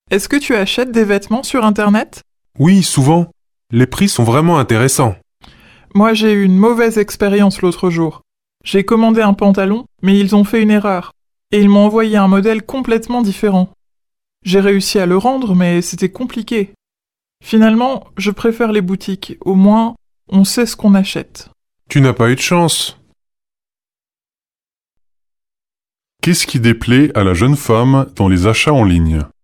Est-ce que tu achètes des vêtements sur Internet? Oui, souvent. Les prix sont vraiment intéressants. Moi, j'ai eu une mauvaise expérience l'autre jour. J'ai commandé un pantalon, mais ils ont fait une erreur. Et ils m'ont envoyé un modèle complètement différent. J'ai réussi à le rendre, mais c'était compliqué. Finalement, je préfère les boutiques. Au moins, on sait ce qu'on achète. Tu n'as pas eu de chance. Qu'est-ce qui déplaît à la jeune femme dans les achats en ligne?